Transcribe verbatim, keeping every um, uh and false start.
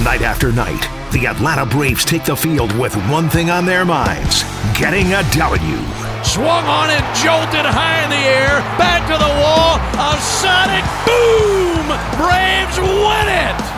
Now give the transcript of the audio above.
Night after night, the Atlanta Braves take the field with one thing on their minds: getting a W. Swung on and jolted high in the air, back to the wall, a sonic boom! Braves win it!